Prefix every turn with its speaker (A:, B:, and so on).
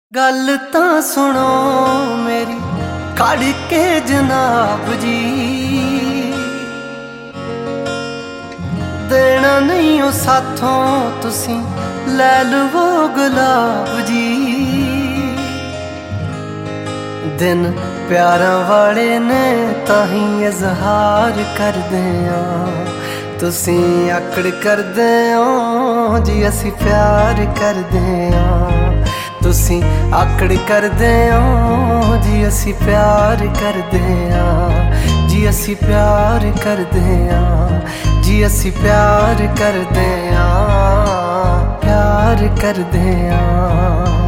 A: गल तां सुनो मेरी खड़ के जनाब जी, देना नहीं हो साथों तुसी लै लवो गुलाब जी। दिन प्यारां वाले ने ताही इजहार करदे आ, तुसी आकड़ करदे हो जी असी प्यार करदे आ। तुसी आकड़ करदे हो जी असी प्यार करदे आ, जी असी प्यार करदे आ, जी असी प्यार करदे आ, प्यार करदे आ।